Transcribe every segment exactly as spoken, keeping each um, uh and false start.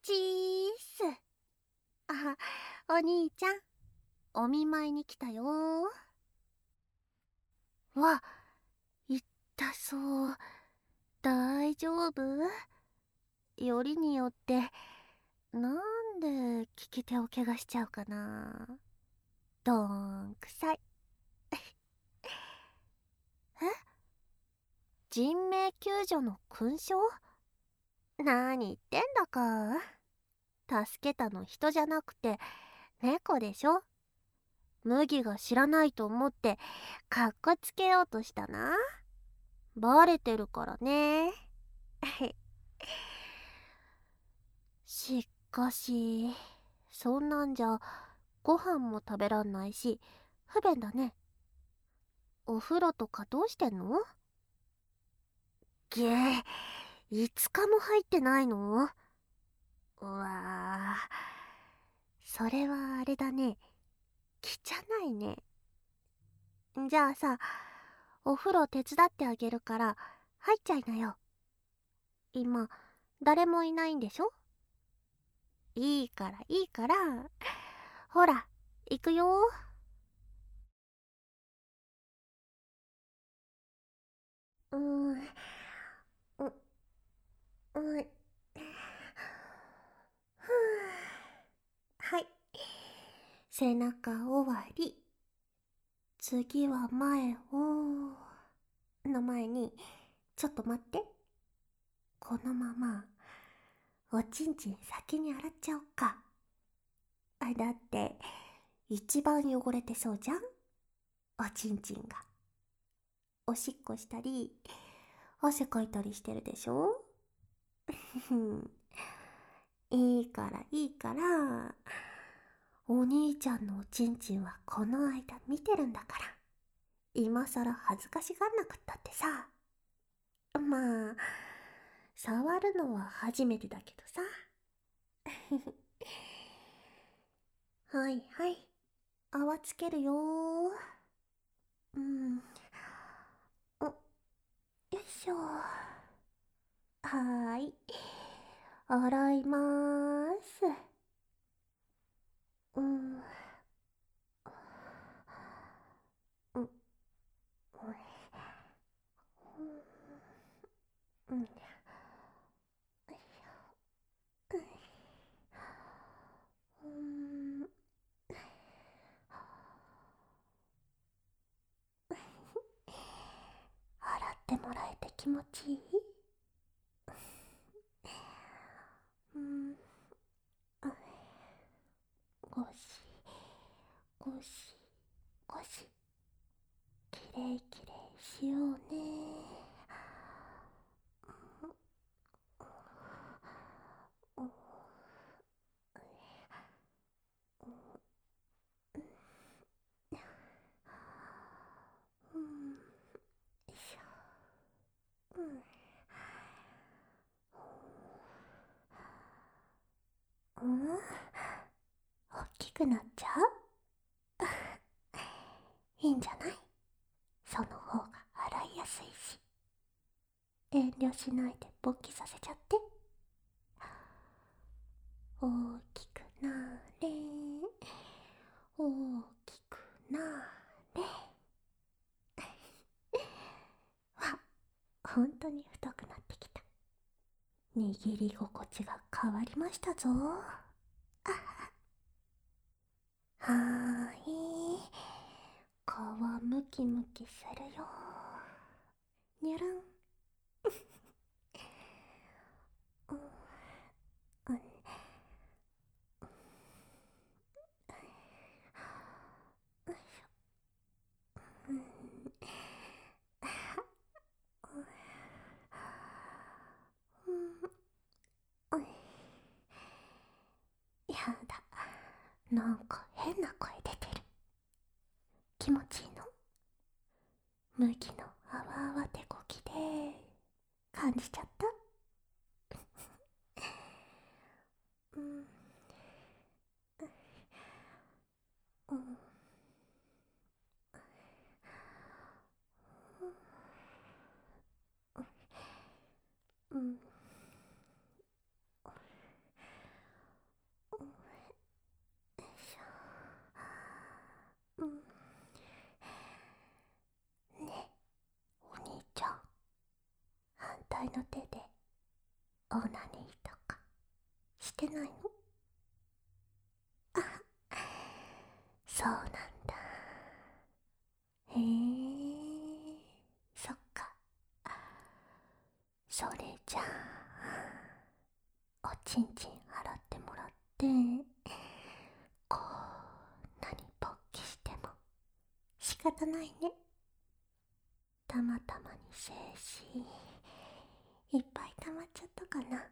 ちーす。あ、お兄ちゃん、お見舞いに来たよ。わ、痛そう。大丈夫？よりによって、なんで利き手を怪我しちゃうかな。どーんくさい。え？人命救助の勲章？なーに言ってんだか。助けたの人じゃなくて猫でしょ。麦が知らないと思ってかっこつけようとしたな。バレてるからね。しかしそんなんじゃご飯も食べらんないし不便だね。お風呂とかどうしてんの？げえ、いつかも入ってないの？うわー、それはあれだね。汚いね。じゃあさ、お風呂手伝ってあげるから入っちゃいなよ。今誰もいないんでしょ？いいからいいから、ほら行くよ。うーん、ううふう、はい、背中終わり。次は前をの前に、ちょっと待って。このままおちんちん先に洗っちゃおっか。あ、だって一番汚れてそうじゃん、おちんちんが。おしっこしたり汗かいたりしてるでしょ。いいからいいから、お兄ちゃんのおちんちんはこの間見てるんだから、今さら恥ずかしがんなくったってさ。まあ触るのは初めてだけどさ。はいはい、泡つけるよー。うん、お、よいしょ。はーい、洗いまーす。うん、うん、うん、うん、うん、洗ってもらえて気持ちいい？うん、ゴシゴシゴシ、きれいきれいしようね。うん、うん、よいしょ。うん、うん、大きくなっちゃう？いいんじゃない？その方が洗いやすいし。遠慮しないで勃起させちゃって。大きくなれ、大きくなれ。わ、ほんとに太くなってきた。握り心地が変わりましたぞ。はーい、皮ムキムキするよ。にゅるん。うん、うん、うん、うん、やだ、なんか変な声出てる。気持ちいいの？麦のあわあわ手こきで感じちゃった？うん、うん、うん、 の手でオナニーとかしてないの？あ、そうなんだ。へえ、そっか。それじゃあ、おちんちん払ってもらって、こう、何勃起しても仕方ないね。たまたまに精子いっぱい溜まっちゃったかな。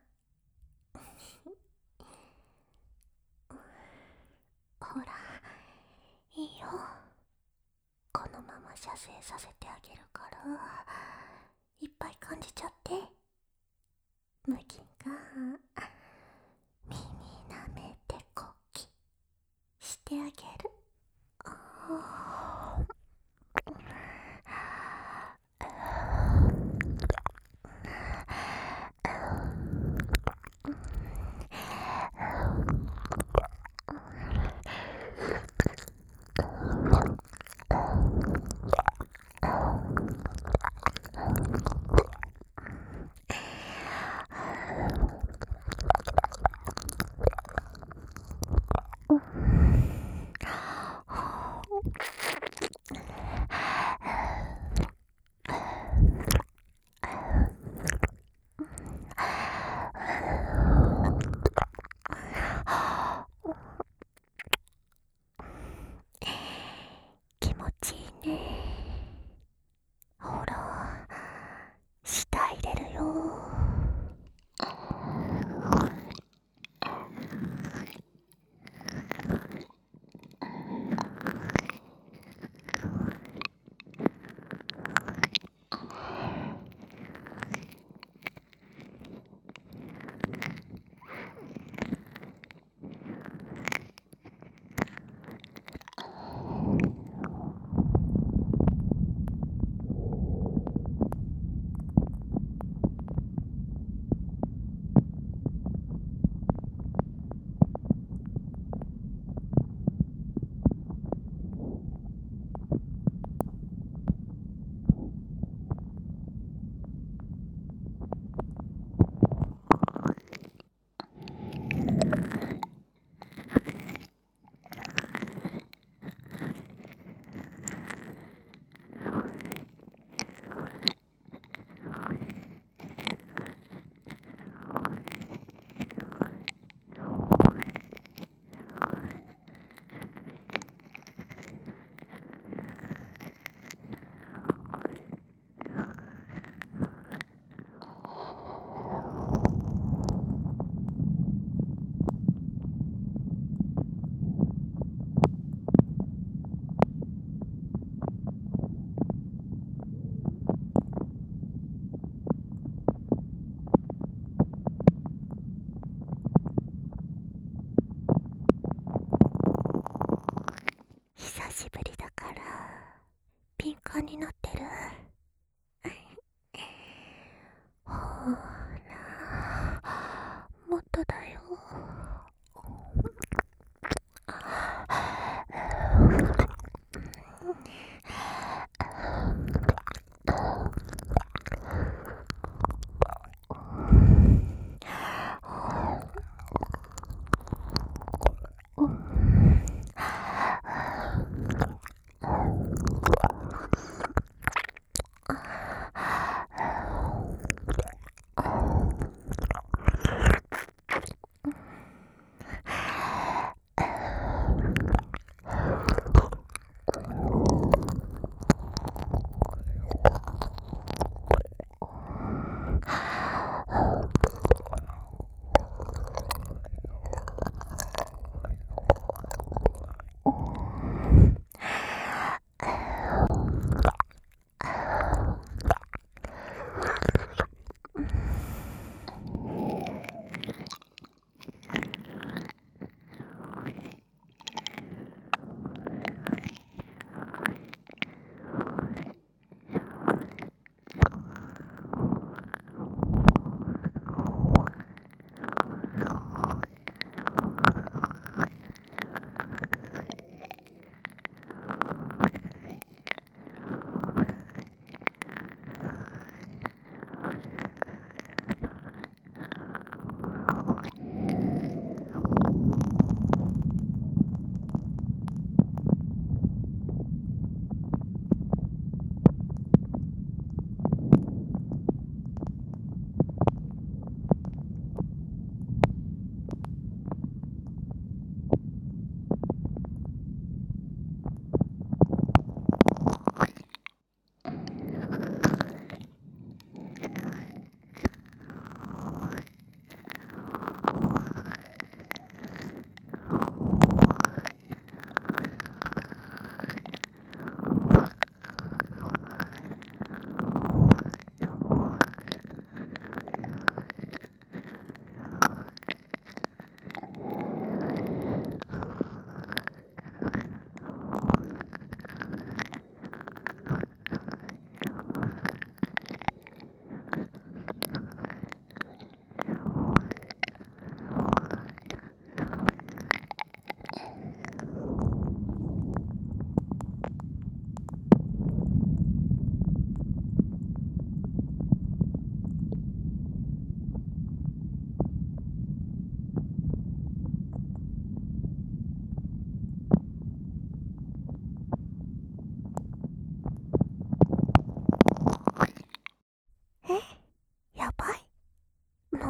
ほら、いいよ。このまま射精させてあげるから、いっぱい感じちゃって。麦が耳舐めてこきしてあげる。あー気持ちいいね。ほら、舌入れるよ。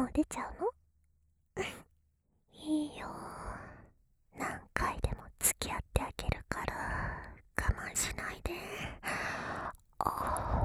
もう出ちゃうの？いいよ。何回でも付き合ってあげるから我慢しないで。あ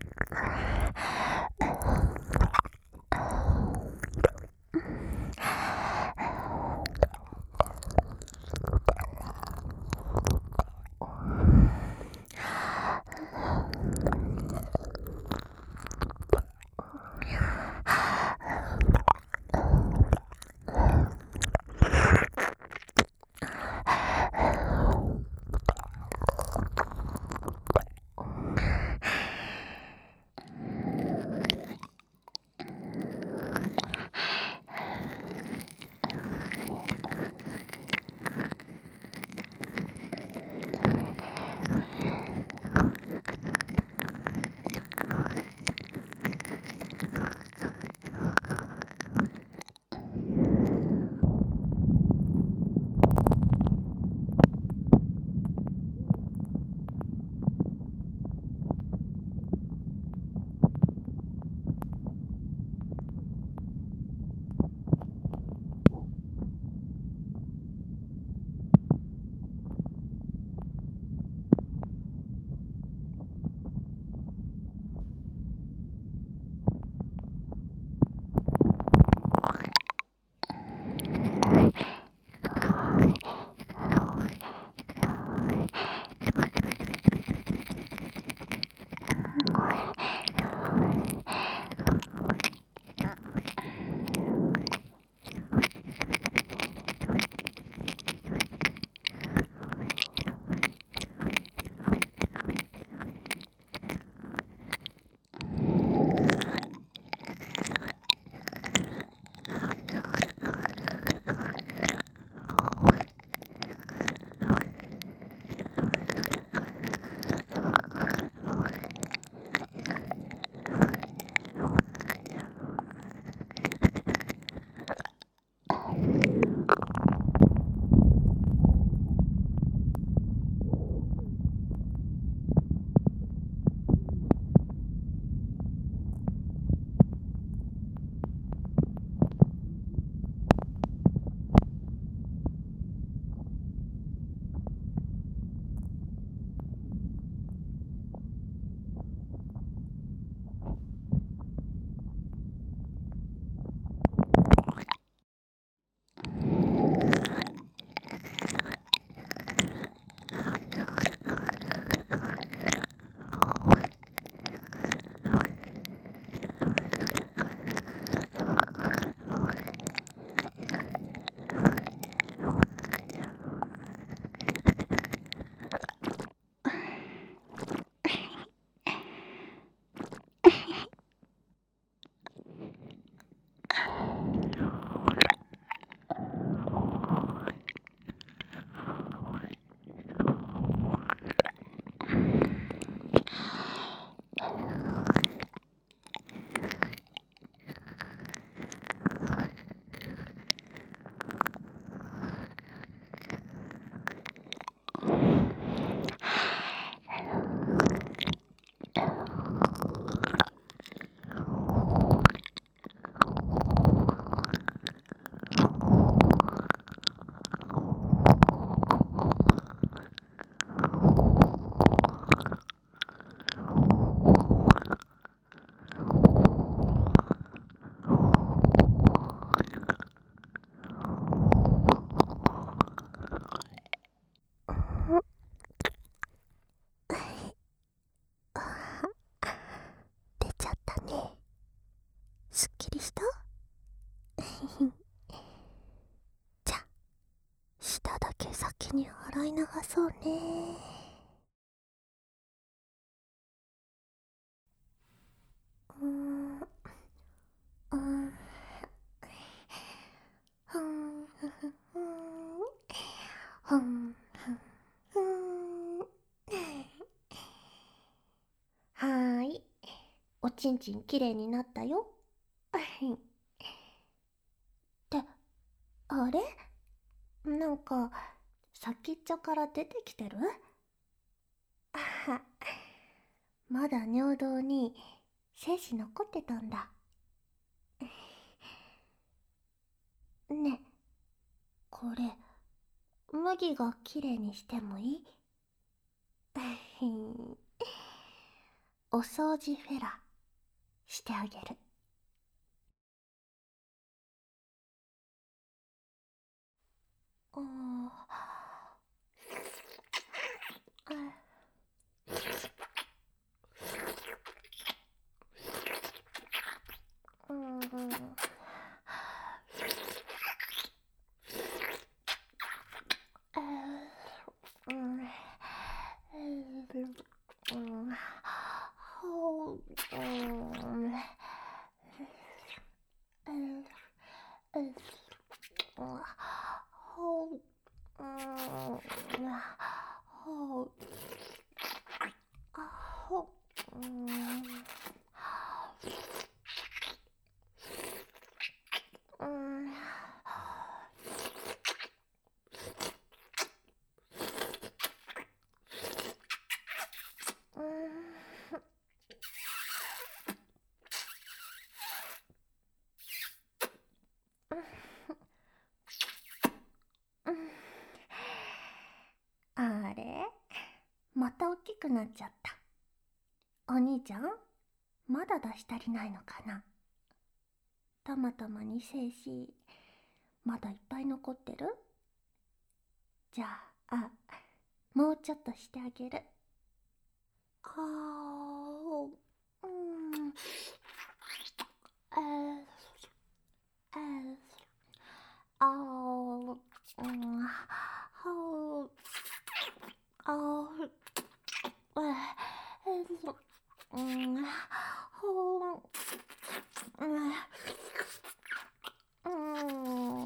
出ちゃったね。すっきりした？じゃあ舌だけ先に洗い流そうね。うーん、うーん、ふんふんふんふんふん。はーい、おちんちんきれいになったよ。ってあれ、なんか先っちょから出てきてる？まだ尿道に精子残ってたんだ。 俺、麦がきれいにしてもいい？お掃除フェラしてあげる。ああ。うん。うん。あれ、また大きくなっちゃった。お兄ちゃん、まだ出し足りないのかな？たまたまに精子、まだいっぱい残ってる？じゃあ、あ、もうちょっとしてあげる。あー、うん、えー、えー、あー、うん、はー、あー、えー、うん、ほー、うん、うん、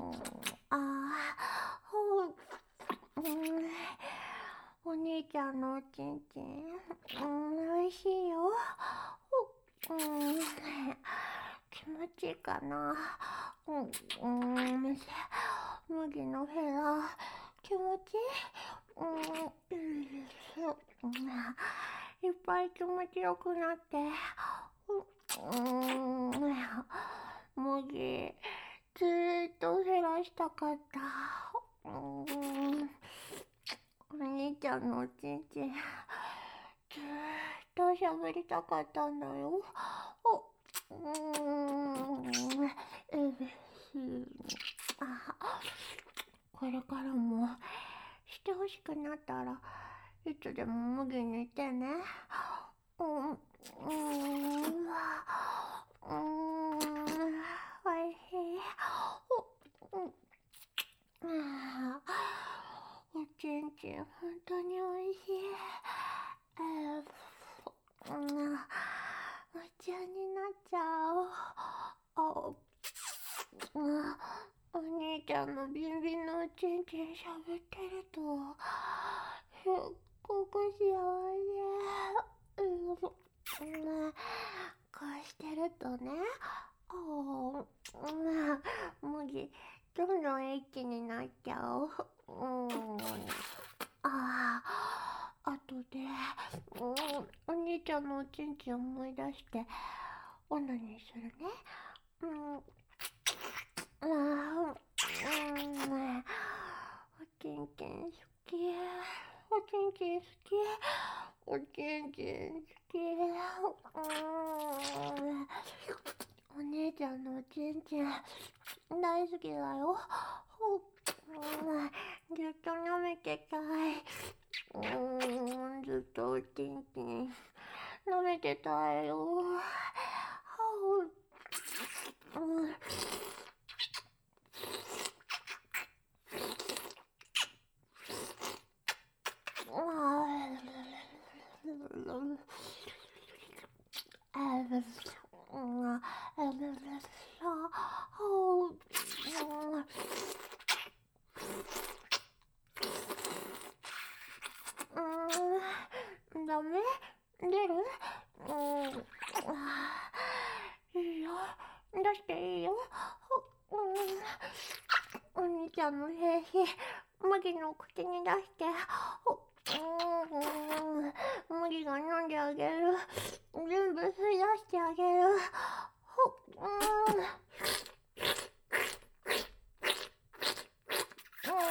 あー、ほー、うん、お兄ちゃんのおちんちん、うん、おいしいよ。うん、気持ちいいかな。うん、うん、麦のヘラ、気持ちいい。うん、うん、いっぱい気持ちよくなって。うん、麦、ずーっと減らしたかった。うん、お兄ちゃんのおちんちん、ずーっとしゃべりたかったんだよ。うーん、あ、これからもしてほしくなったらいつでも麦に言ってね。うん、うん、うん、おいしい。うん、おちんちん本当においしい。うん、夢中になっちゃう。あ、うん、お兄ちゃんのビンビンのおちんちんしゃべってるとすっごく幸せ。うん、うん、こうしてるとね、あ、うん、麦どんどんエッチになっちゃう。うん、ああ、あとで、うん、お兄ちゃんのおちんちん思い出してオナニーするね。うん、あー、うん、おちんちん好き。おちんちん好き。おちんちん好き。うん、お姉ちゃんのおちんちん大好きだよ。うん、ずっと舐めてたい。うん、ずっとおちんちん舐めてたいよ。うん、うん、ダメ？出る？うん、いいよ。出していいよ。うん、お兄ちゃんの精子、麦の口に出して。うん、麦が飲んであげる。全部吸い出してあげる。うん、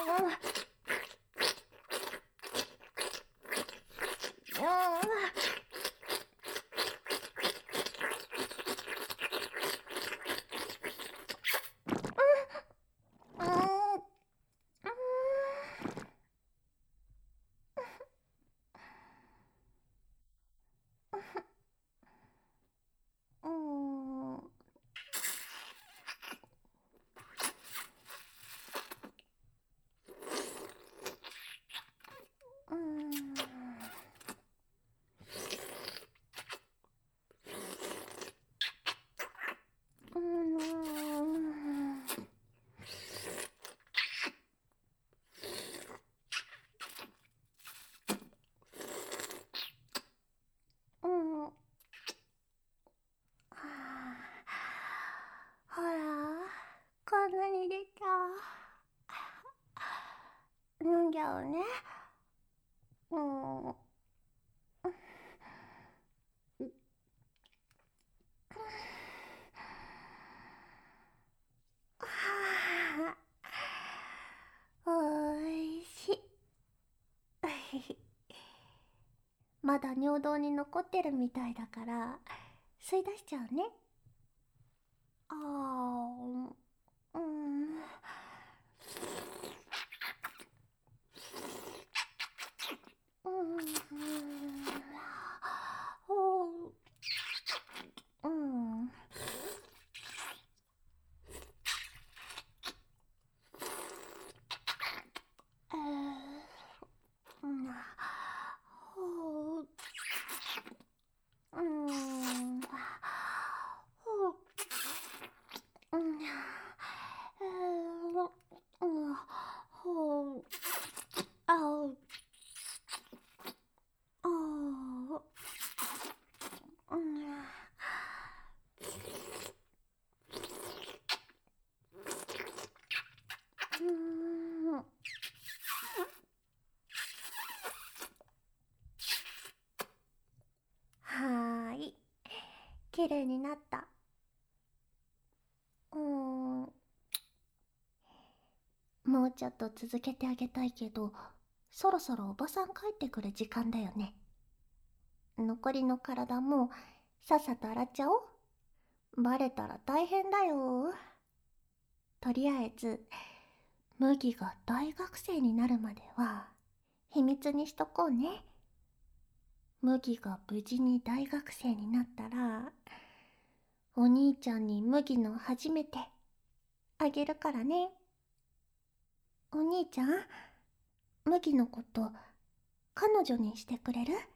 ゃうね。うん。はあ、おいしい。まだ尿道に残ってるみたいだから吸い出しちゃうね。あー、うん。うん。うん。えー、うん。ほう。うん。ほう。うん。えー、うん。ほう。あう。あう。うん。うん。はーい。綺麗になった。うーん。もうちょっと続けてあげたいけど、そろそろおばさん帰ってくる時間だよね。残りの体もさっさと洗っちゃおう。バレたら大変だよ。とりあえず、麦が大学生になるまでは秘密にしとこうね。麦が無事に大学生になったら、お兄ちゃんに麦の初めてあげるからね。お兄ちゃん、麦のこと彼女にしてくれる？